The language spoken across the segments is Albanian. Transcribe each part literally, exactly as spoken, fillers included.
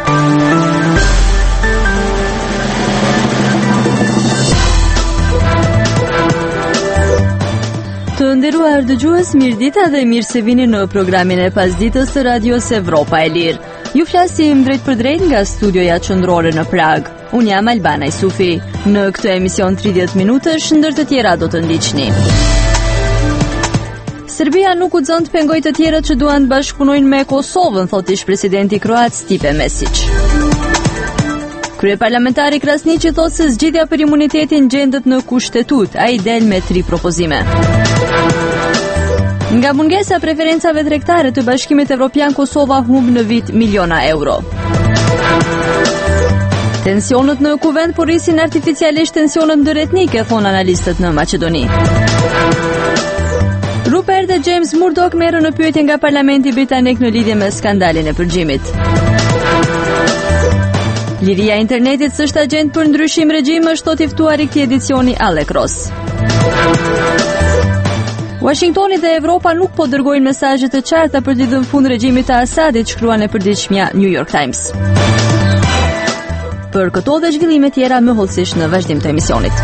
Të nderuar dëgjues, mirëdita dhe mirë se vini në programin e pasdites të Radios Evropa e Lirë. Ju flasim drejt për drejt nga studioja qendrore në Prag. Unë jam Albana Isufi. Në këtë emision tridhjetë minutësh, ndër të tjera do të ndiqni. Serbia nuk guxon të pengojë të tjerët që duan të bashkëpunojnë me Kosovën, thotë ish-presidenti kroat Stipe Mesić. Kryeparlamentari Krasniqi thotë se zgjidhja për imunitetin gjendet në kushtetut, ai del me tri propozime. Nga mungesa e preferencave tregtare të Bashkimit Evropian, Kosova humb në vit miliona euro. Tensionet në kuvend porrisin artificialisht tensionet ndëretnike, thonë analistët në Maqedoni. Rupert dhe James Murdoch merren në pyetje nga Parlamenti Britanik në lidhje me skandalin e përgjimit. Liria e internetit s'është agent për ndryshim regjim, është thotë i ftuari këtij edicioni Alec Ross. Washingtoni dhe Evropa nuk po dërgojnë mesazhe të qarta për të dhënë fund regjimit të Asadit, shkruan e përditshmja New York Times. Për këto dhe zhvillime tjera më hollësisht në vazhdim të emisionit.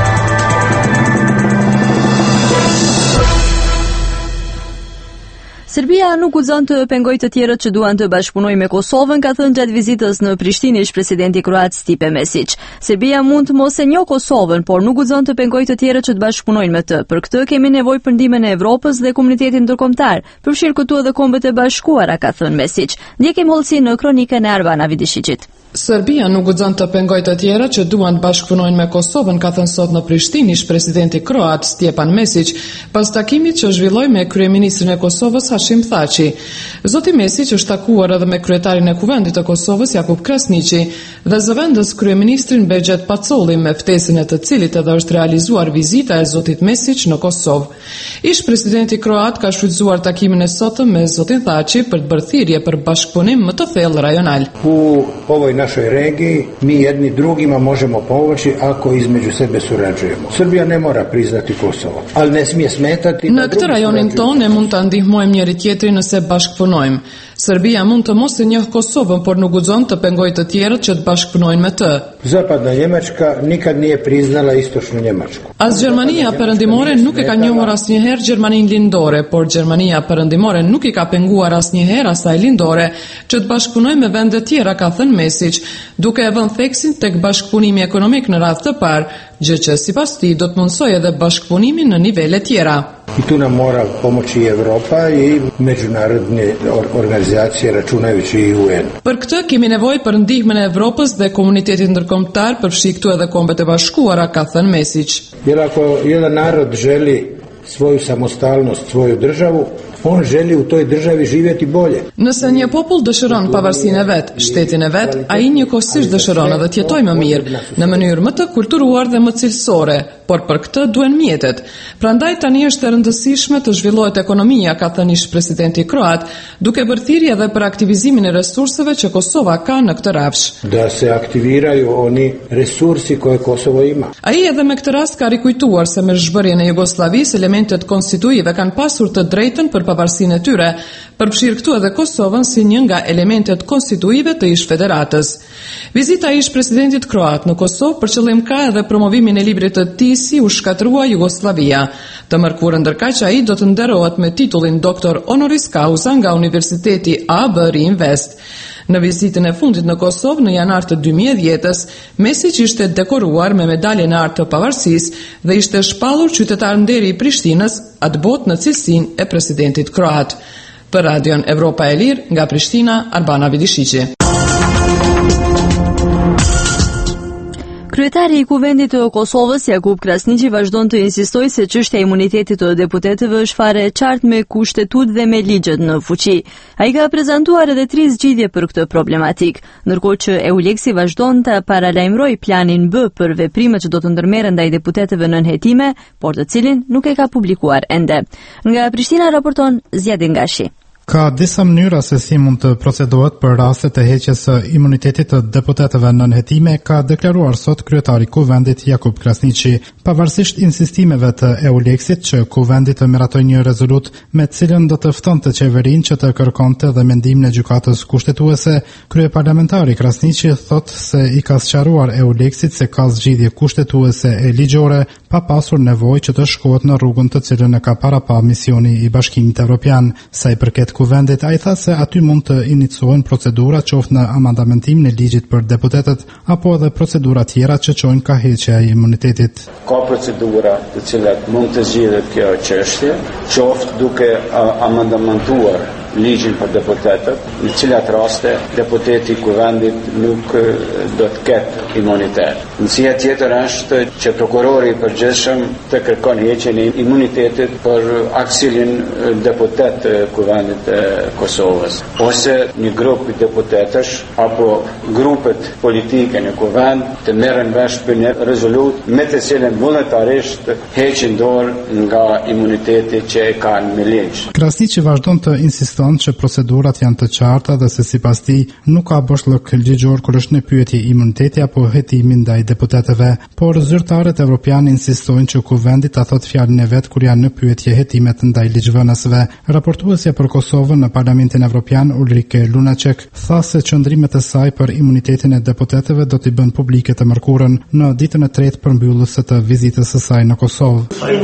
Serbia nuk guxon të pengojë të tjerët që duan të bashkëpunojnë me Kosovën, ka thënë gjatë vizitës në Prishtinë ish-presidenti kroat Stipe Mesić. Serbia mund të mos e njohë Kosovën, por nuk guxon të pengojë të tjerët që të bashkëpunojnë me të. Për këtë kemi nevojë për ndihmën e Evropës dhe komunitetit ndërkombëtar, përfshirë këtu edhe Kombet e Bashkuara, ka thënë Mesić. Ndjekim hollësi në kronikën e Arbana Vidishiqit. Serbia nuk guxon të pengojë të tjerët që duan të bashkëpunojnë me Kosovën, ka thënë sot në Prishtinë ish-presidenti kroat Stjepan Mesić, pas takimit që zhvilloi me kryeministrin e Kosovës Hashim Thaçi. Zoti Mesić është takuar edhe me kryetarin e Kuvendit të Kosovës Jakub Krasniqi dhe zëvendës kryeministrin Begjet Pacolli, me ftesën e të cilit edhe është realizuar vizita e zotit Mesić në Kosovë. Ish-presidenti kroat ka shfrytzuar takimin e sotëm me zotin Thaçi për të bërë thirrje për bashkëpunim më të thellë rajonal. U ovoj našoj regiji mi jedni drugima možemo pomoći ako između sebe surađujemo. Srbija ne mora priznati Kosovo, ali ne smije smetati. Në këtë rajonin tonë ne mund ta ndihmojmë njëri tjetrin nëse bashkëpunojmë. Serbia mund të mos e njohë Kosovën, por nuk guxon të pengojë të tjerët që të bashkëpunojnë me të. Zapadna Njemačka nikad nije priznala istočnu Njemačku. As Gjermania Perëndimore nuk e ka njohur asnjëherë Gjermaninë lindore, por Gjermania Perëndimore nuk i ka penguar asnjëherë asaj lindore që të bashkëpunojë me vende tjera, ka thënë Mesić, duke e vënë theksin tek bashkëpunimi ekonomik në radhë të parë, gjë që sipas tij do të mundsojë edhe bashkëpunimin në nivele tjera. I tu nam mora pomoći Evropa i međunarodne organizacije, računajući i U N. Për këtë kemi nevojë për ndihmën e Evropës dhe komunitetit ndërkombëtar, përfshi këtu edhe Kombet e Bashkuara, ka thënë Mesić. Jer ako jedan narod želi svoju samostalnost, svoju državu, on želi u toj državi živjeti bolje. Nëse një popull dëshiron pavarësinë e vet, shtetin e vet, ai njëkohësisht dëshiron edhe të jetojë më mirë, në mënyrë më të kulturuar dhe më cilësore, por për këtë duhen mjetet. Prandaj tani është e rëndësishme të zhvillohet ekonomia, ka thënë ish-presidenti kroat, duke bërë thirrje edhe për aktivizimin e resurseve që Kosova ka në këtë rafsh. Da se aktiviraju oni resursi koje Kosovo ima. Ai edhe me këtë rast ka rikujtuar se me zhbërjen e Jugosllavisë elementet konstituive kanë pasur të drejtën për pavarësinë e tyre, përfshirë këtu edhe Kosovën si një nga elementet konstituive të ish-federatës. Vizita e ish-presidentit kroat në Kosovë për qëllim ka edhe promovimin e librit të tij si u shkatrua Jugoslavia. Të mërkurën ndërkaq ai do të nderohet me titullin doktor honoris causa nga Universiteti A B R Invest. Në vizitën e fundit në Kosovë në janar të dy mijë e dhjetës, Mesić ishte dekoruar me medaljen e artë të pavarësisë dhe ishte shpallur qytetar nderi i Prishtinës, atë botë në cilësinë e presidentit kroat. Për Radion Evropa e Lirë, nga Prishtina, Arbana Vidishiqi. Kryetari i Kuvendit të Kosovës, Jakub Krasniqi, vazhdon të insistojë se çështja e imunitetit të deputetëve është fare e qartë me kushtetut dhe me ligjet në fuqi. Ai ka prezantuar edhe tri zgjidhje për këtë problematik, ndërkohë që Euleksi vazhdon të paralajmërojë planin B për veprimet që do të ndërmerren ndaj deputetëve nën hetime, por të cilin nuk e ka publikuar ende. Nga Prishtina raporton Zjadin Gashi. Ka disa mënyra se si mund të procedohet për raste të heqjes së imunitetit të deputetëve nën hetime, ka deklaruar sot kryetari i Kuvendit Jakub Krasniqi. Pavarësisht insistimeve të EULEX-it që Kuvendi të miratojë një rezolut me të cilën do të ftonte qeverinë që të kërkonte dhe mendimin e gjykatës kushtetuese, kryeparlamentari Krasniqi thotë se i ka sqaruar EULEX-it se ka zgjidhje kushtetuese e ligjore pa pasur nevojë që të shkohet në rrugën të cilën e ka parapa misioni i Bashkimit Evropian. Sa i përket Kuvendit, ai tha se aty mund të iniciojnë procedura qoftë në amandamentim në ligjit për deputetët apo edhe procedura tjera që çojnë ka heqja e imunitetit. Ka procedura të cilat mund të zgjidhet kjo çështje, qoftë duke amandamentuar ligjin për deputetët, në cilat raste deputeti i Kuvendit nuk do të ketë imunitet. Nësia tjetër është që prokurori i përgjithshëm të kërkon heqjen e imunitetit për aksilin deputet të Kuvendit të Kosovës, ose një grup i deputetësh apo grupet politike në Kuvend të merren vesh për një rezolut me të cilën vullnetarisht heqin dorë nga imuniteti që e kanë me ligj. Krasniqi vazhdon të insiston që procedurat janë të qarta dhe se sipas tij nuk ka boshllëk ligjor kur është në pyetje imuniteti apo hetimi ndaj deputetëve, por zyrtarët evropian insistojnë që Kuvendi ta thotë fjalën e vet kur janë në pyetje hetimet ndaj ligjvënësve. Raportuesja për Kosovën në Parlamentin Evropian Ulrike Lunacek tha se qëndrimet e saj për imunitetin e deputetëve do t'i bën publike të mërkurën në ditën e tretë përmbyllëse të vizitës së saj në Kosovë.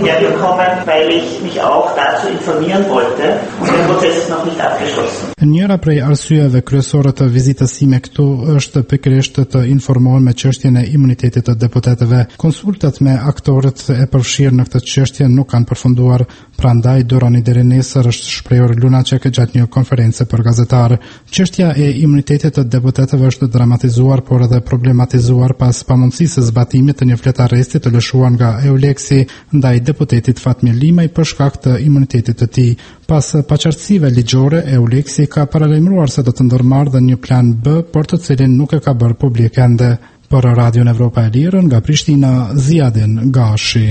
Njëra prej arsyeve kryesore të vizitës sime këtu është pikërisht të informohem me çështjen e imunitetit të deputetëve. Konsultat me aktorët e përfshirë në këtë çështje nuk kanë përfunduar, prandaj duroni deri nesër, është shprehur Lunacek gjatë një konference për gazetarë. Çështja e imunitetit të deputetëve është dramatizuar por edhe problematizuar pas pamundësisë së zbatimit të një flet arresti të lëshuar nga EULEX-i ndaj deputetit Fatmir Limaj për shkak të imunitetit të tij. Pas paqartësive ligjore, EULEX-i ka paralajmëruar se do të ndërmarrë dhe një plan B, por të cilin nuk e ka bërë publik ende. Për Radion Evropa e Lirë, nga Prishtina, Ziadin Gashi.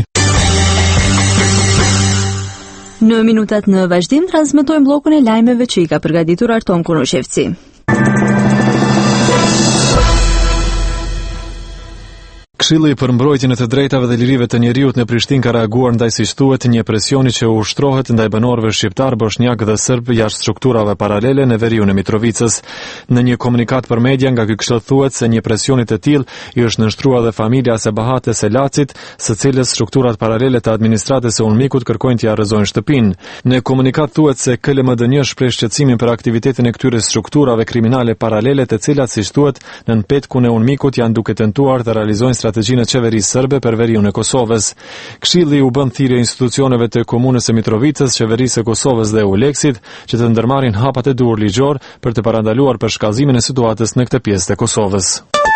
Në minutat në vazhdim transmetojmë bllokun e lajmeve që i ka përgatitur Arton Kunushevci. Këshilli për mbrojtjen e të drejtave dhe lirive të njeriut në Prishtinë ka reaguar ndaj, siç thuhet, një presioni që u ushtrohet ndaj banorëve shqiptar, bosnjak dhe serb jashtë strukturave paralele në veriun e Mitrovicës. Në një komunikat për media nga ky këshill thuhet se një presion i tillë i është nënshtruar dhe familja e Bahate Selacit, së cilës strukturat paralele të administratës së Ulmikut kërkojnë t'i arrëzojnë shtëpinë. Në komunikat thuhet se K L M D N shpreh shqetësimin për aktivitetin e këtyre strukturave kriminale paralele, të cilat, siç thuhet, nën petkun e Ulmikut janë duke tentuar të realizojnë strategjinë e qeverisë serbe për veriun e Kosovës. Këshilli u bën thirrje institucioneve të komunës së Mitrovicës, qeverisë së Kosovës dhe EULEX-it që të ndërmarrin hapat e duhur ligjor për të parandaluar përshkallëzimin e situatës në këtë pjesë të Kosovës.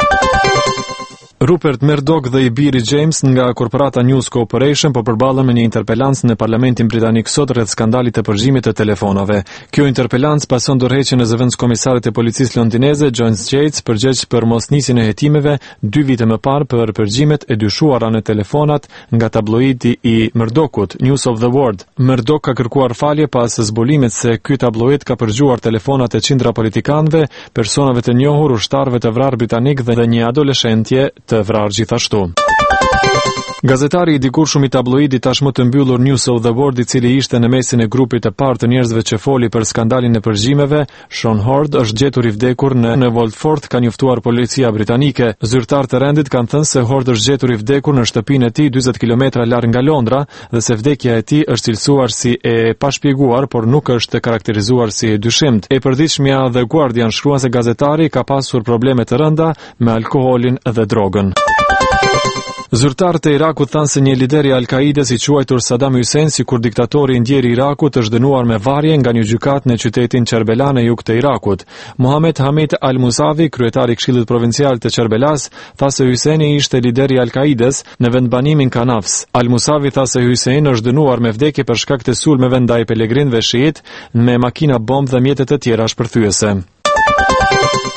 Rupert Murdoch dhe i biri James nga korporata News Corporation po përballen me një interpelancë në Parlamentin Britanik sot rreth skandalit të përzgjimit të telefonave. Kjo interpelancë pason dorëheqjen e zëvendëskomisarit e policisë londineze John Yates përgjegjës për mosnisjen e hetimeve dy vite më parë për përzgjimet e dyshuara në telefonat nga tabloidi i Murdochut, News of the World. Murdoch ka kërkuar falje pas zbulimit se ky tabloid ka përzgjuar telefonat e qindra politikanëve, personave të njohur, ushtarëve të vrarë britanik dhe një adoleshentje të vrarë gjithashtu. Gazetari i dikurshëm i tabloidit tashmë të mbyllur News of the World, i cili ishte në mesin e grupit të parë të njerëzve që foli për skandalin e përzgjimeve, Sean Hord, është gjetur i vdekur në, në Woldford, ka njoftuar policia britanike. Zyrtar të rendit kanë thënë se Hord është gjetur i vdekur në shtëpinë e tij dyzet kilometra larg nga Londra dhe se vdekja e tij është cilësuar si e pashpjeguar, por nuk është karakterizuar si e dyshimt. E përditshmja The Guardian shkruan se gazetari ka pasur probleme të rënda me alkoolin dhe drogën. Zyrtarët e Irakut thanë se një lider i Al-Kaides i quajtur Saddam Hussein, sikur diktatori i ndjer i Irakut, është dënuar me varje nga një gjykatë në qytetin Kerbela në jug të Irakut. Mohamed Hamid Al-Musavi, kryetari i Këshillit Provincial të Kerbelas, tha se Husseini ishte lideri i Al-Kaides në vendbanimin Kanafs. Al-Musavi tha se Hussein është dënuar me vdekje për shkak të sulmeve ndaj pelegrinëve shiit me makina bombë dhe mjete të tjera shpërthyese.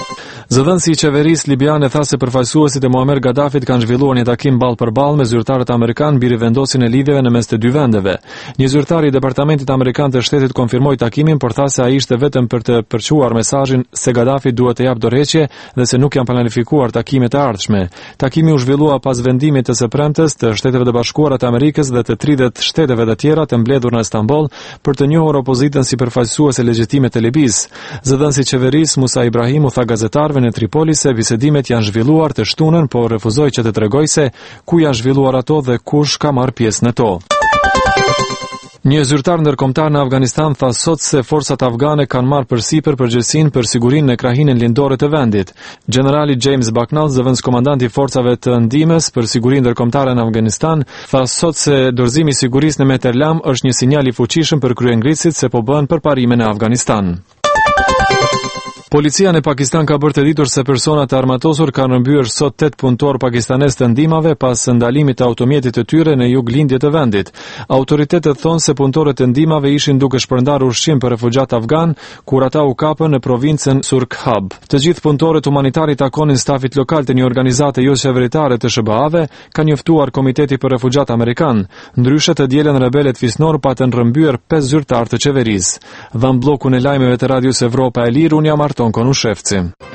Zëdhënësi i qeverisë libiane tha se përfaqësuesit e Muammar Gaddafit kanë zhvilluar një takim ball për ball me zyrtarët amerikanë mbi rivendosjen e lidhjeve në mes të dy vendeve. Një zyrtar i Departamentit Amerikan të Shtetit konfirmoi takimin, por tha se ai ishte vetëm për të përçuar mesazhin se Gaddafi duhet të japë dorëheqje dhe se nuk janë planifikuar takime të ardhshme. Takimi u zhvillua pas vendimit të së premtes të Shteteve të Bashkuara të Amerikës dhe të tridhjetë shteteve të tjera të mbledhur në Istanbul për të njohur opozitën si përfaqësuese legjitime të Libisë. Zëdhënësi i qeverisë Musa Ibrahimu tha gazetarëve në Tripoli se bisedimet janë zhvilluar të shtunën, por refuzoi që të tregojë se ku janë zhvilluar ato dhe kush ka marrë pjesë në to. Një zyrtar ndërkombëtar në Afganistan tha sot se forcat afgane kanë marrë përsipër përgjegjësinë për sigurinë në krahinën lindore të vendit. Generali James Bucknell, zëvendëskomandanti i forcave të ndihmës për sigurinë ndërkombëtare në Afganistan, tha sot se dorëzimi i sigurisë në Meterlam është një sinjal i fuqishëm për kryengritësit se po bëhen përparime në Afganistan. Policia në Pakistan ka bërë të ditur se persona të armatosur kanë rrëmbyer sot tetë punëtor pakistanes të ndihmave pas ndalimit të automjetit të tyre në juglindje të vendit. Autoritetet thonë se punëtorët e ndihmave ishin duke shpërndarë ushqim për refugjat afgan kur ata u kapën në provincën Surkhab. Të gjithë punëtorët humanitar i takonin stafit lokal të një organizate jo qeveritare të S B A-ve, ka njoftuar Komiteti për Refugjat Amerikan. Ndryshe të dielën rebelet fisnor patën rrëmbyer pesë zyrtar të qeverisë. Dhan bllokun e lajmeve të Radios Evropa e Lirë, unë jam Ton Konushevci.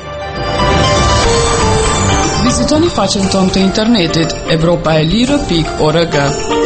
Vizitoni faqen tonë të internetit evropa e lirë pikë org.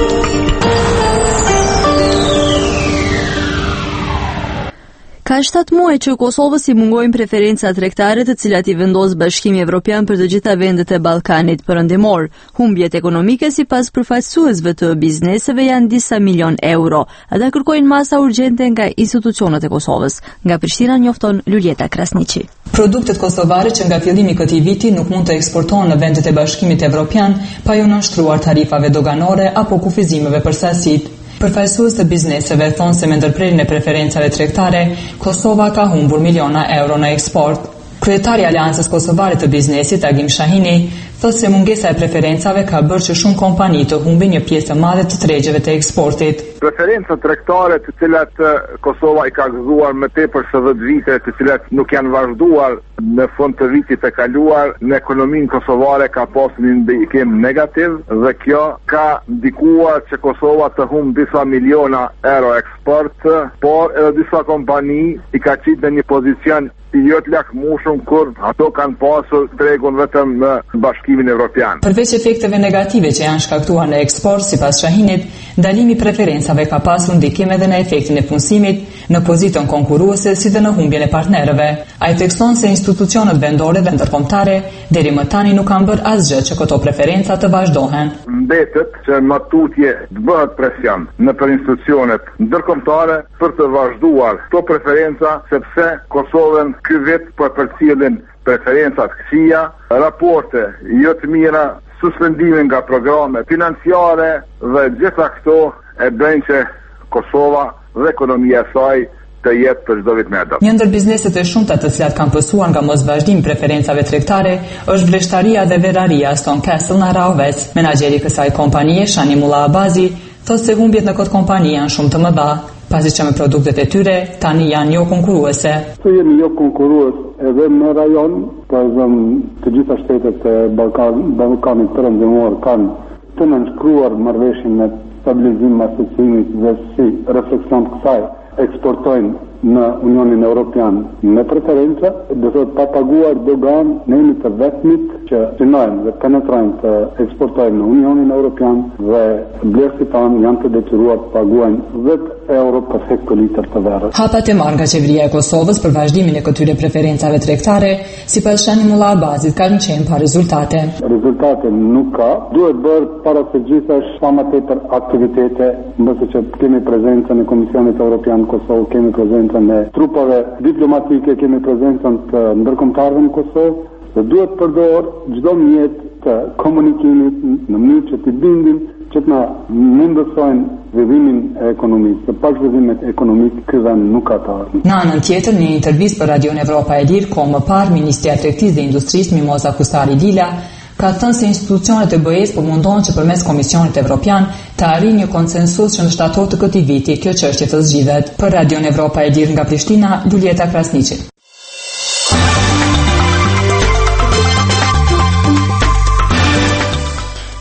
Ka shtatë muaj që Kosovës i mungojnë preferenca tregtare të cilat i vendos Bashkimi Evropian për të gjitha vendet e Ballkanit Perëndimor. Humbjet ekonomike sipas përfaqësuesve të bizneseve janë disa milion euro. Ata kërkojnë masa urgjente nga institucionet e Kosovës. Nga Prishtina njofton Luljeta Krasniqi. Produktet kosovare që nga fillimi i këtij viti nuk mund të eksportohen në vendet e Bashkimit Evropian pa ju nënshtruar tarifave doganore apo kufizimeve për sasitë. Përfaqësues të bizneseve thonë se me ndërprerjen e preferencave tregtare, Kosova ka humbur miliona euro në eksport. Kryetari i Aleancës Kosovare të Biznesit, Agim Shahini, thotë se mungesa e preferencave ka bërë që shumë kompani të humbin një pjesë të madhe të tregjeve të eksportit. Preferencat tregtare të cilat Kosova i ka gëzuar më tepër se dhjetë vite, të cilat nuk janë vazhduar në fund të vitit të kaluar, në ekonominë kosovare ka pasur një ndikim negativ dhe kjo ka ndikuar që Kosova të humb disa miliona euro eksport, por edhe disa kompani i ka qitë në një pozicion jo të lakmueshëm kur ato kanë pasur tregun vetëm në Bashkimin Evropian. Përveç efekteve negative që janë shkaktuar në eksport, sipas Shahinit, ndalimi i preferencave ka pasur ndikim edhe në efektin e punësimit, në pozitën konkurruese si dhe në humbjen e partnerëve. Ai thekson se institucionet vendore dhe ndërkombëtare deri më tani nuk kanë bërë asgjë që këto preferenca të vazhdohen. Mbetet që në tutje të bëhet presion nëpër institucionet ndërkombëtare për të vazhduar këto preferenca, sepse Kosovën ky vit për përcjellin preferencat këqija, raporte jo të mira, suspendime nga programe financiare dhe gjitha këto e bëjnë që Kosova dhe ekonomia e saj të jetë për çdo vit më e dobët. Një ndër bizneset e shumta të cilat kanë pësuar nga mosvazhdimi i preferencave tregtare është vleshtaria dhe verraria Stone Castle në Raoves. Menaxheri i kësaj kompanie, Shani Mulla Abazi, thotë se humbjet në këtë kompani janë shumë të mëdha, pasi që me produktet e tyre tani janë jo konkurruese. Se jemi jo konkurrues edhe në rajon, për exempel të gjitha shtetet e Ballkan, Ballkanit Perëndimor kanë të nënshkruar marrëveshjen me stabilizim asociimit dhe si refleksion të kësaj eksportojnë në Unionin Evropian me preferenca, do thotë pa paguar dogan, ne jemi të vetmit që synojnë dhe penetrojnë të eksportojnë në Unionin Evropian dhe blerësit tanë janë të detyruar të paguajnë dhjetë euro për hektolitër të verës. Hapat e marrë nga qeveria e Kosovës për vazhdimin e këtyre preferencave tregtare, sipas Shani Mulla Abazit, kanë qenë pa rezultate. Rezultate nuk ka, duhet bërë para së gjithash sa më tepër aktivitete, mbase që kemi prezencën e Komisionit Evropian Kosovë, kemi prezencën e trupave diplomatike, kemi prezencën të ndërkombëtarëve në Kosovë, dhe duhet përdor çdo mjet të komunikimit në mënyrë që të bindim që të na mundësojnë zhvillimin e ekonomisë. Të pa zhvillimet ekonomik, ky vend nuk ka të ardhmen. Në anën tjetër, në një intervistë për Radion Evropa e Lirë, kohë më parë, Ministria e Tregtisë dhe Industrisë Mimoza Kustari Lila ka thënë se institucionet e B E S po mundohen që përmes Komisionit Evropian të arrijë një konsensus që në shtator të këtij viti kjo çështje të zgjidhet. Për Radion Evropa e Lirë nga Prishtina, Luljeta Krasniqi.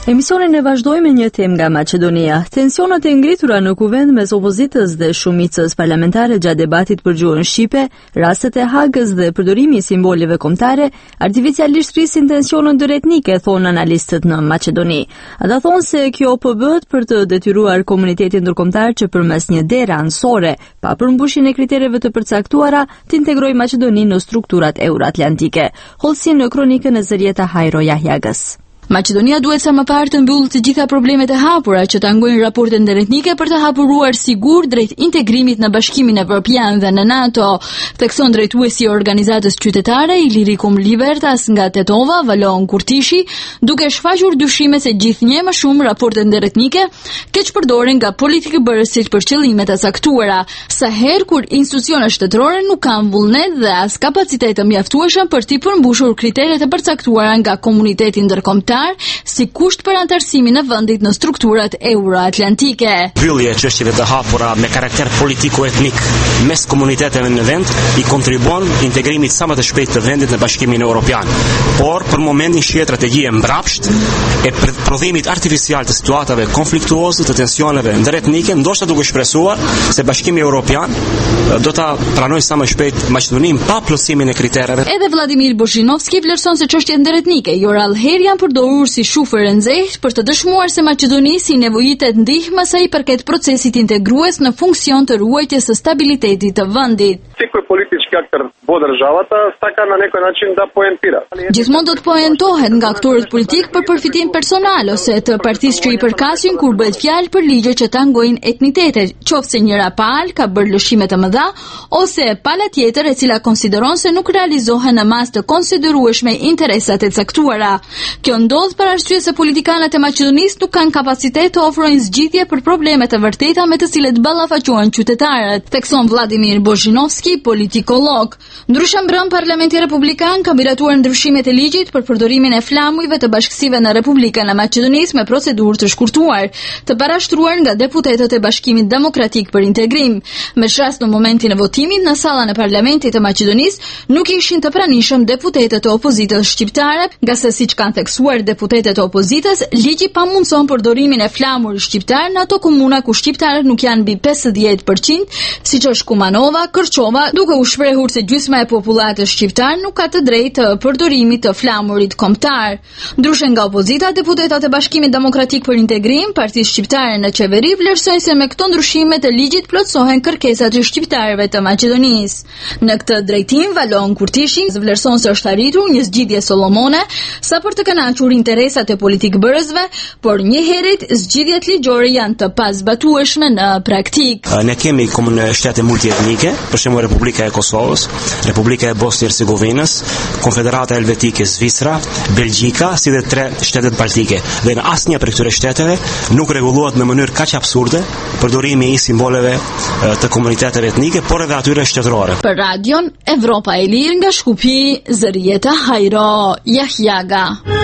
Emisionin e vazhdoj me një temë nga Maqedonia. Tensionet e ngritura në kuvend mes opozitës dhe shumicës parlamentare gjatë debatit për gjuhën shqipe, rastet e Hagës dhe përdorimi i simboleve kombëtare, artificialisht rrisin tensionet ndëretnike, thonë analistët në Maqedoni. Ata thonë se kjo po bëhet për të detyruar komunitetin ndërkombëtar që përmes një dere anësore, pa përmbushjen e kritereve të përcaktuara, të integrojë Maqedoninë në strukturat euroatlantike. Hollësi në kronikën e Zërieta Hajro Jahjagës. Maqedonia duhet sa më parë të mbyllë të gjitha problemet e hapura që tangojnë raportet ndërretnike për të hapuruar sigur drejt integrimit në Bashkimin Evropian dhe në NATO, thekson drejtuesi i organizatës qytetare Ilirikum Libertas nga Tetova, Valon Kurtishi, duke shfaqur dyshime se gjithnjë më shumë raportet ndërretnike keq përdoren nga politikëbërësit për qëllime të caktuara, sa herë kur institucionet shtetërore nuk kanë vullnet dhe as kapacitet të mjaftueshëm për të përmbushur kriteret e përcaktuara nga komuniteti ndërkombëtar si kusht për antarësimin e vendit në strukturat euroatlantike. Mbyllja e çështjeve të hapura me karakter politiko-etnik mes komuniteteve në vend i kontribuon integrimit sa më të shpejt të vendit në Bashkimin Evropian. Por për momentin shihet strategjia mbrapsht e prodhimit artificial të situatave konfliktuoze, të tensioneve ndërretnike, ndoshta duke shpresuar se Bashkimi Evropian do ta pranojë sa më shpejt Maqedoninë pa plotësimin e kritereve. Edhe Vladimir Bozhinovski vlerëson se çështjet ndërretnike jo rallëherë janë përdorur si shufër e nxehtë për të dëshmuar se Maqedonia si nevojitet ndihmë sa i përket procesit integrues në funksion të ruajtjes së stabilitetit të vendit. Секој политички актер во државата сака на некој начин да поентира. Gjithmonë do të poentohet nga aktorët politik për përfitim personal ose të partisë që i përkasin kur bëhet fjalë për ligje që tangojnë etnitetet, qoftë njëra palë ka bërë lëshime të mëdha ose pala tjetër e cila konsideron se nuk realizohen në masë të konsiderueshme interesat e caktuara. Kjo ndodh për arsye se politikanët e Maqedonisë nuk kanë kapacitet të ofrojnë zgjidhje për problemet e vërteta me të cilet ballafaqohen qytetarët, thekson Vladimir Bozhinovski, politikolog. Ndryshe mbrëm Parlamenti Republikan ka miratuar ndryshimet e ligjit për përdorimin e flamujve të bashkësive në Republikën e Maqedonisë me procedurë të shkurtuar, të parashtruar nga deputetët e Bashkimit Demokratik për Integrim. Me rast në momentin e votimit në sallën e Parlamentit të Maqedonisë nuk ishin të pranishëm deputetët e opozitës shqiptare, nga se siç kanë theksuar deputetët e opozitës, ligji pamundson përdorimin e flamurit shqiptar në ato komuna ku shqiptarët nuk janë mbi pesëdhjetë përqind, siç është Kumanova, Kërçova, duke u shprehur se gjysma e popullatës shqiptar nuk ka të drejtë të përdorimit të flamurit kombëtar. Ndryshe nga opozita, deputetat e Bashkimit Demokratik për Integrim, Partisë Shqiptare në qeveri, vlerësojnë se me këto ndryshime të ligjit plotësohen kërkesat e shqiptarëve të Maqedonisë. Në këtë drejtim, Valon Kurtishi vlerëson se është arritur një zgjidhje solomone sa për të kënaqur interesat e politikbërësve, por njëherët zgjidhjet ligjore janë të pazbatueshme në praktik. Ne kemi komunë shtete multietnike, për shembull Republika e Kosovës, Republika e Bosnjë-Hercegovinës, Konfederata Helvetike, Zvicra, Belgjika, si dhe tre shtetet baltike. Dhe në asnjë prej këtyre shteteve nuk rregullohet në mënyrë kaq absurde përdorimi i simboleve të komuniteteve etnike, por edhe atyre shtetërore. Për Radion Evropa e Lirë nga Shkupi, Zërieta Hajro Jahjaga.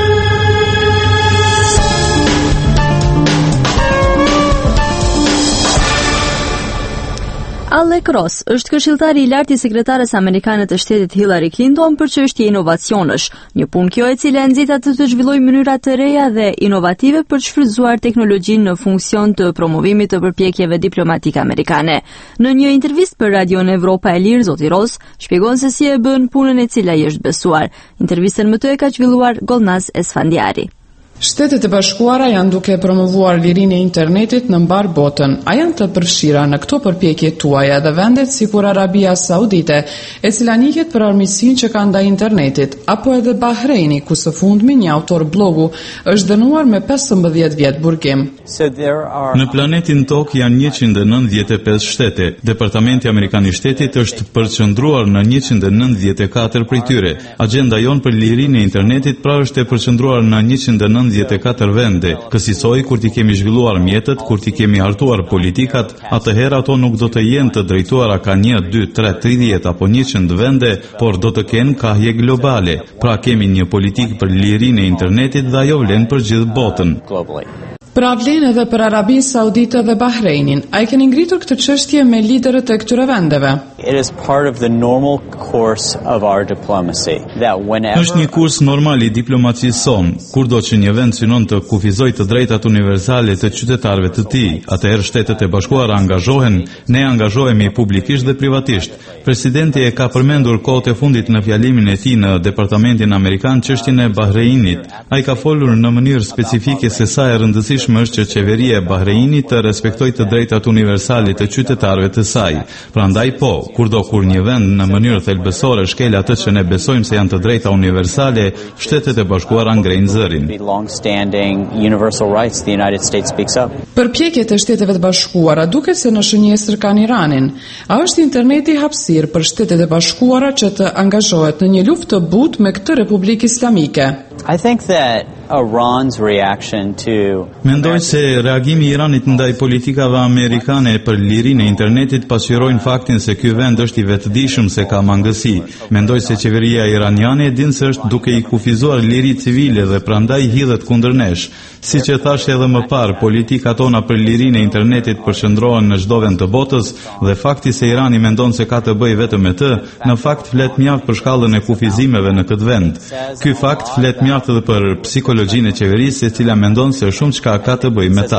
Alec Ross është këshilltari i lartë i sekretares amerikane të shtetit Hillary Clinton për çështje inovacionësh, një punë kjo e cila nxit atë të zhvillojë mënyra të reja dhe inovative për të shfrytzuar teknologjinë në funksion të promovimit të përpjekjeve diplomatike amerikane. Në një intervistë për Radion Evropa e Lirë, zoti Ross shpjegon se si e bën punën e cila i është besuar. Intervistën më të e ka zhvilluar Golnaz Esfandiari. Shtetet e Bashkuara janë duke promovuar lirinë e internetit në mbar botën. A janë të përfshira në këto përpjekje tuaja dhe vendet sikur Arabia Saudite, e cila njihet për armiqsinë që ka ndaj internetit, apo edhe Bahreini, ku së fundmi një autor blogu është dënuar me pesëmbëdhjetë vjet burgim. Në planetin Tok janë njëqind e nëntëdhjetë e pesë shtete. Departamenti Amerikan i Shtetit është përqendruar në njëqind e nëntëdhjetë e katër prej tyre. Agjenda jon për lirinë e internetit pra është e përqendruar në njëqind e nëntëdhjetë e katër vende. Kësaj kur ti kemi zhvilluar mjetet, kur ti kemi hartuar politikat, atëherë ato nuk do të jenë të drejtuara ka një, dy, tre, tridhjetë apo njëqind vende, por do të kenë kahje globale. Pra kemi një politikë për lirinë e internetit dhe ajo vlen për gjithë botën. Pra vlen edhe për Arabinë Saudite dhe Bahrejnin, a i keni ngritur këtë çështje me liderët e këtyre vendeve? It is part of the normal course of our diplomacy that whenever Është një kurs normal i diplomacisë son, kurdo që një vend synon të kufizojë të drejtat universale të qytetarëve të tij, atëherë Shtetet e Bashkuara angazhohen, ne angazhohemi publikisht dhe privatisht. Presidenti e ka përmendur kohët e fundit në fjalimin e tij në Departamentin Amerikan çështjen e Bahreinit. Ai ka folur në mënyrë specifike se sa e rëndësishme është që qeveria e Bahreinit të respektojë të drejtat universale të qytetarëve të saj. Prandaj po, kurdo kur një vend në mënyrë thelbësore shkel atë që ne besojmë se janë të drejta universale, Shtetet e Bashkuara ngrejnë zërin. Përpjekjet e Shteteve të Bashkuara duket se në shënjesër kanë Iranin. A është interneti hapësirë për Shtetet e Bashkuara që të angazhohet në një luftë të butë me këtë Republikë Islamike? I think that Iran's reaction to Mendoj se reagimi i Iranit ndaj politikave amerikane për lirinë e internetit pasqyrojnë faktin se ky vend është i vetëdijshëm se ka mangësi. Mendoj se qeveria iraniane e din se është duke i kufizuar liritë civile dhe prandaj hidhet kundër nesh. Siç e thash edhe më parë, politika tona për lirinë e internetit përqendrohen në çdo vend të botës dhe fakti se Irani mendon se ka të bëjë vetëm me të, në fakt flet mjaft për shkallën e kufizimeve në këtë vend. Ky fakt flet mjaft edhe për psikologjinë e qeverisë, e cila mendon se shumë çka ka të bëjë me ta.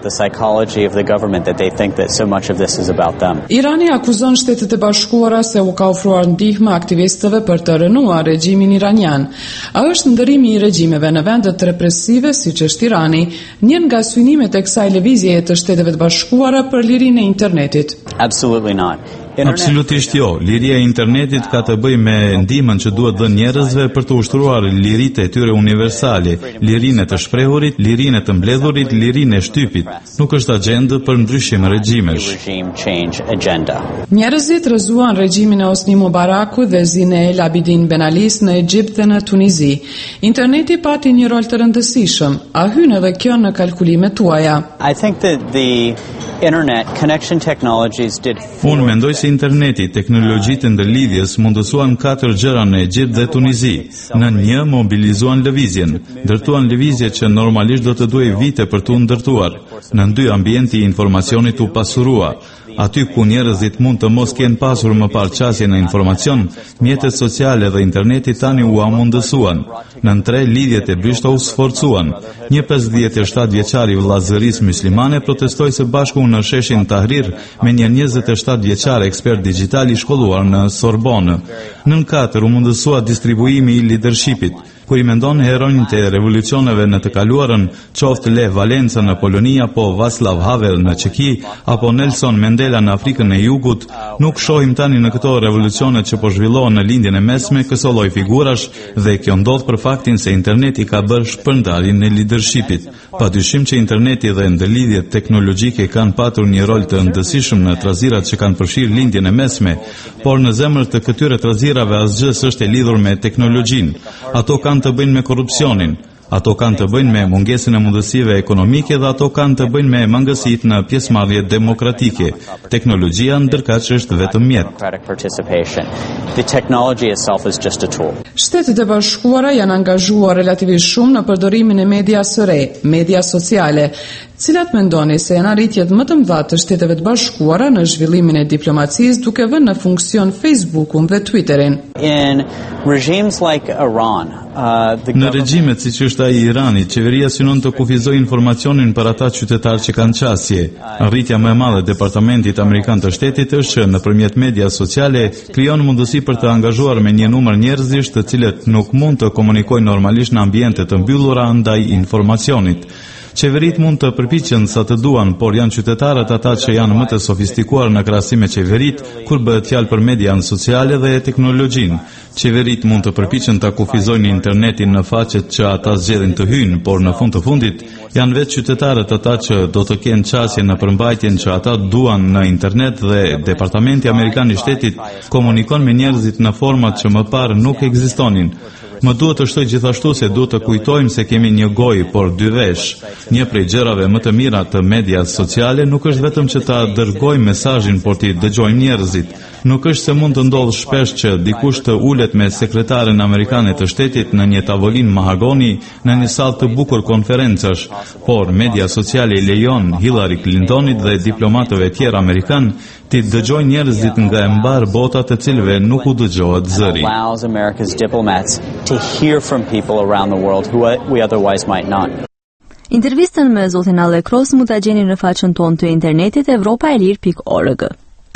Irani akuzon Shtetet e Bashkuara se u ka ofruar ndihmë aktivistëve për të rënuar regjimin iranian. A është ndërrimi i regjimeve në vendet represive siç është Irani një nga synimet e kësaj lëvizjeje të Shteteve të Bashkuara për lirinë e internetit? Absolutely not. Absolutisht jo. Liria e internetit ka të bëjë me ndihmën që duhet dhënë njerëzve për të ushtruar liritë e tyre universale, lirinë e të shprehurit, lirinë e të mbledhurit, lirinë e shtypit. Nuk është agjendë për ndryshim regjimesh. Njerëzit rrëzuan regjimin e Hosni Mubaraku dhe Zine El Abidin Ben Alis në Egjipt dhe në Tunizi. Interneti pati një rol të rëndësishëm. A hyn edhe kjo në kalkulimet tuaja? I think that the internet connection technologies did Unë mendoj se interneti, teknologjitë ndërlidhjes mundësuan katër gjëra në Egjipt dhe Tunizi. Në një mobilizuan lëvizjen, ndërtuan lëvizje që normalisht do të duhej vite për t'u ndërtuar. Në dy ambienti i informacionit u pasurua. Aty ku njerëzit mund të mos kenë pasur më parë qasje në informacion, mjetet sociale dhe interneti tani u amundësuan. Në tre, lidhjet e bryshta u sforcuan. Një pesëdhjetë e shtatë vjeçar i vllazërisë muslimane protestoi së bashku në sheshin Tahrir me një njëzet e shtatë vjeçar ekspert digital i shkolluar në Sorbonne. Nën katër u mundësua distribuimi i leadershipit. Kur i mendon heronjët e revolucioneve në të kaluarën, qoftë Lech Valenca në Poloni apo Václav Havel në Çeki, apo Nelson Mandela në Afrikën e Jugut, nuk shohim tani në këto revolucione që po zhvillohen në lindjen e mesme këso lloj figurash dhe kjo ndodh për faktin se interneti ka bërë shpërndarjen e leadershipit. Padyshim që interneti dhe ndërlidhjet teknologjike kanë patur një rol të rëndësishëm në trazirat që kanë përfshirë lindjen e mesme, por në zemër të këtyre trazirave asgjë s'është e lidhur me teknologjinë. Ato kanë të bëjnë me korrupsionin, ato kanë të bëjnë me mungesën e mundësive ekonomike dhe ato kanë të bëjnë me mangësitë në pjesëmarrje demokratike. Teknologjia ndërkaq është vetëm mjet. Shtetet e Bashkuara janë angazhuar relativisht shumë në përdorimin e medias së re, media sociale. Cilat mendoni se janë arritjet më të mëdha të Shteteve të Bashkuara në zhvillimin e diplomacisë duke vënë në funksion Facebookun dhe Twitterin? In regimes like Iran, uh, the Në regjimet siç është ai i Iranit, qeveria synon të kufizojë informacionin për ata qytetarë që kanë qasje. Arritja më e madhe e Departamentit Amerikan të Shtetit është që nëpërmjet media sociale krijon mundësi për të angazhuar me një numër njerëzish të cilët nuk mund të komunikojnë normalisht në ambiente të mbyllura ndaj informacionit. Qeverit mund të përpiqen sa të duan, por janë qytetarët ata që janë më të sofistikuar në krahasim me qeverit kur bëhet fjalë për median sociale dhe teknologjinë. Qeverit mund të përpiqen ta kufizojnë internetin në faqet që ata zgjedhin të hyjnë, por në fund të fundit janë vetë qytetarët ata që do të kenë qasje në përmbajtjen që ata duan në internet dhe Departamenti Amerikan i Shtetit komunikon me njerëzit në format që më parë nuk ekzistonin. Më duhet të shtoj gjithashtu se duhet të kujtojmë se kemi një gojë, por dy vesh. Një prej gjërave më të mira të medias sociale nuk është vetëm që ta dërgojmë mesazhin, por t'i dëgjojmë njerëzit. Nuk është se mund të ndodhë shpesh që dikush të ulet me sekretaren amerikane të shtetit në një tavolinë mahagoni në një sallë të bukur konferencash, por media sociale i lejon Hillary Clintonit dhe diplomatëve tjerë amerikan ti dëgjojnë njerëzit nga e mbar bota të cilëve nuk u dëgjohet zëri. Allows America's diplomats to hear from people around the world who we otherwise might not. Intervistën me zotin Alle Cross mund ta gjeni në faqen tonë të internetit evropaelir pikë org.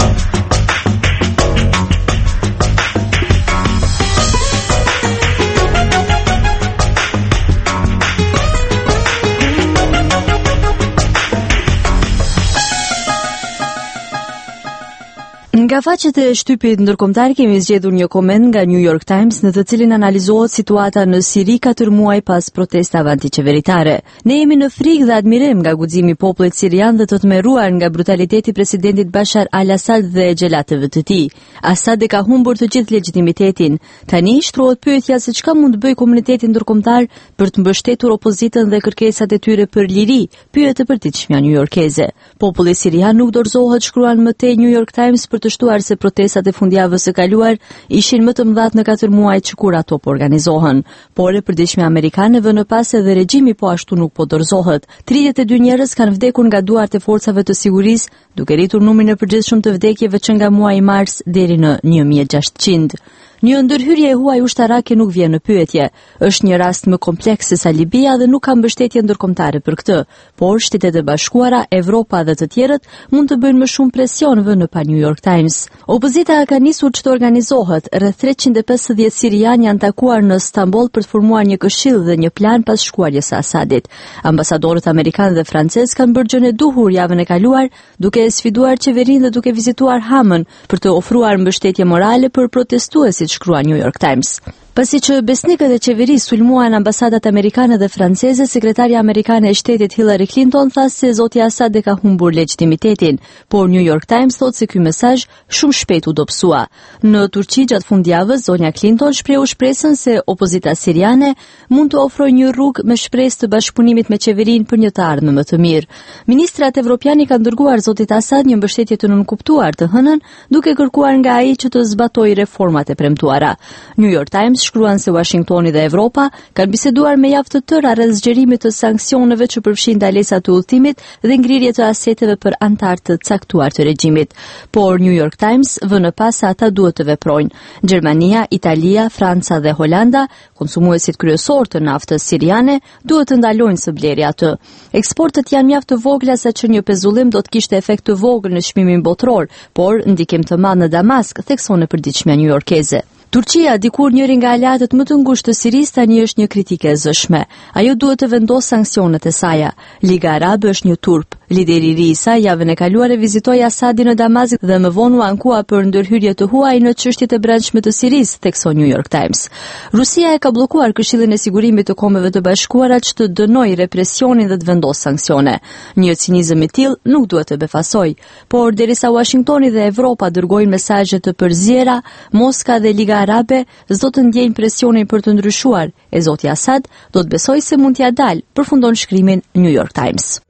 Nga faqet e shtypit ndërkombëtar kemi zgjedhur një koment nga New York Times në të cilin analizohet situata në Siri katër muaj pas protestave antiqeveritare. Ne jemi në frikë dhe admirim nga guximi i popullit sirian dhe të tmerruar nga brutaliteti i presidentit Bashar al-Assad dhe xhelatëve të tij. Assad e ka humbur të gjithë legitimitetin. Tani shtrohet pyetja se çka mund të bëjë komuniteti ndërkombëtar për të mbështetur opozitën dhe kërkesat e tyre për liri, pyet e përditshmja newyorkeze. Populli sirian nuk dorëzohet, shkruan më tej New York Times, për të shtuar se protestat e fundjavës së kaluar ishin më të mëdha në katër muaj që kur ato po organizohen. Por e përditshmja amerikane vën në pas edhe regjimi po ashtu nuk po dorëzohet. tridhjetë e dy njerëz kanë vdekur nga duart e forcave të sigurisë, duke rritur numrin e përgjithshëm të vdekjeve që nga muaji mars deri në një mijë e gjashtëqind. Një ndërhyrje e huaj ushtarake nuk vjen në pyetje. Është një rast më kompleks se sa Libia dhe nuk ka mbështetje ndërkombëtare për këtë, por Shtetet e Bashkuara, Evropa dhe të tjerët mund të bëjnë më shumë presion, vënë pa New York Times. Opozita ka nisur që të organizohet. Rreth treqind e pesëdhjetë sirianë janë takuar në Stamboll për të formuar një këshill dhe një plan pas shkuarjes së Asadit. Ambasadorët amerikanë dhe francez kanë bërë gjën e duhur javën e kaluar, duke e sfiduar qeverinë dhe duke vizituar Hamën për të ofruar mbështetje morale për protestuesit, shkrua New York Times. Pasi që besnikët e qeverisë sulmuan ambasadat amerikane dhe franceze, sekretarja amerikane e shtetit Hillary Clinton tha se zoti Assad e ka humbur legitimitetin, por New York Times thotë se ky mesazh shumë shpejt u dobësua. Në Turqi gjatë fundjavës, zonja Clinton shprehu shpresën se opozita siriane mund të ofrojë një rrugë me shpresë të bashkëpunimit me qeverinë për një të ardhmë më të mirë. Ministrat evropianë kanë dërguar zotit Assad një mbështetje të nënkuptuar të hënën, duke kërkuar nga ai që të zbatojë reformat e premtuara. New York Times shkruan se Washingtoni dhe Evropa kanë biseduar me javë të tëra rreth zgjerimit të sanksioneve që përfshin ndalesa të udhëtimit dhe ngrirje të aseteve për anëtarë të caktuar të regjimit. Por New York Times vën në pas se ata duhet të veprojnë. Gjermania, Italia, Franca dhe Holanda, konsumuesit kryesor të naftës siriane, duhet të ndalojnë së blerja atë. Eksportet janë mjaft të vogla sa që një pezullim do të kishte efekt të vogël në çmimin botror, por ndikim të madh në Damask, thekson e përditshmja newyorkeze. Turqia, dikur njëri nga aleatët më të ngushtë të Sirisë, tani është një kritike e zëshme. Ajo duhet të vendosë sanksionet e saj. Liga Arabe është një turp. Lideri i ri i saj javën e kaluar e vizitoi Asadin në Damask dhe më vonë u ankua për ndërhyrje të huaj në çështjet e brendshme të Sirisë, thekson New York Times. Rusia e ka bllokuar Këshillin e Sigurimit të Kombeve të Bashkuara që të dënojë represionin dhe të vendosë sanksione. Një cinizëm i tillë nuk duhet të befasojë, por derisa Washingtoni dhe Evropa dërgojnë mesazhe të përziera, Moska dhe Liga Arabe s'do të ndjejnë presionin për të ndryshuar, e zoti Assad do të besojë se mund t'ia dalë, përfundon shkrimin New York Times.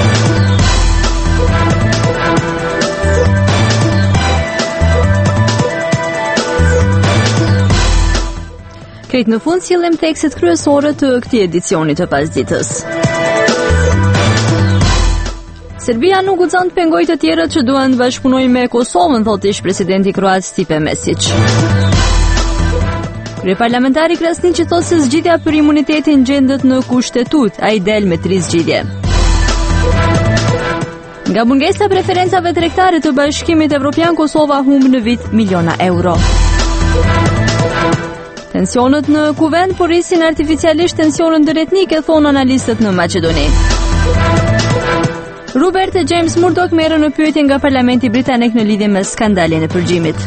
Krejt në fund sillim tekstet kryesore të këtij edicioni të pasdites. Serbia nuk guxon të pengojë të tjerët që duan të bashkëpunojnë me Kosovën, thotë ish presidenti kroat Stipe Mesić. Kryeparlamentari Krasniqi thotë se zgjidhja për imunitetin gjendet në kushtetut, ai del me tri zgjidhje. Nga mungesa preferencave tregtare të Bashkimit Evropian, Kosova humb në vit miliona euro. Tensionet në kuvend porrisin artificialisht tensionin ndëretnike, thonë analistët në Maqedoni. Rupert e James Murdoch merren në pyetje nga Parlamenti Britanik në lidhje me skandalin e përgjimit.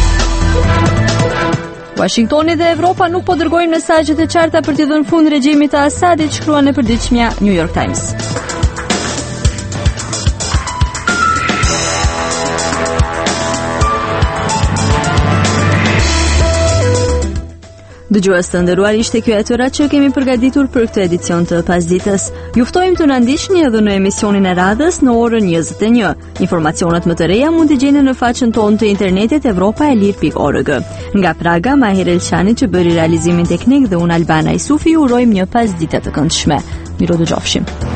Washingtoni dhe Evropa nuk po dërgojnë mesazhe të qarta për t'i dhënë fund regjimit të Asadit, shkruan e përditshmja New York Times. Dëgjues të nderuar, ishte ky atyra që kemi përgatitur për këtë edicion të pasdites. Ju ftojmë të na ndiqni edhe në emisionin e radhës në orën njëzet e një. Informacionet më të reja mund të gjeni në faqen tonë të internetit europa e lir pikë org. Nga Praga, Mahir Elçani që bëri realizimin teknik dhe unë Albana Isufi ju urojmë një pasdite të këndshme. Miro dëgjofshim.